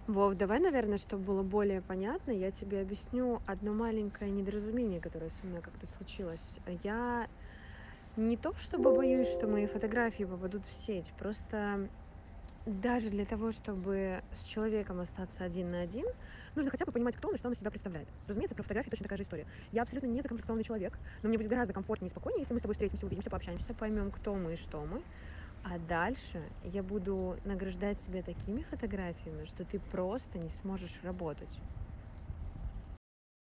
Вов, давай, наверное, чтобы было более понятно, я тебе объясню одно маленькое недоразумение, которое со мной как-то случилось. Я не то чтобы боюсь, что мои фотографии попадут в сеть, просто даже для того, чтобы с человеком остаться один на один, нужно хотя бы понимать, кто он и что он из себя представляет. Разумеется, про фотографии точно такая же история. Я абсолютно не закомплексованный человек, но мне будет гораздо комфортнее и спокойнее, если мы с тобой встретимся, увидимся, пообщаемся, поймем, кто мы и что мы. А дальше я буду награждать тебя такими фотографиями, что ты просто не сможешь работать.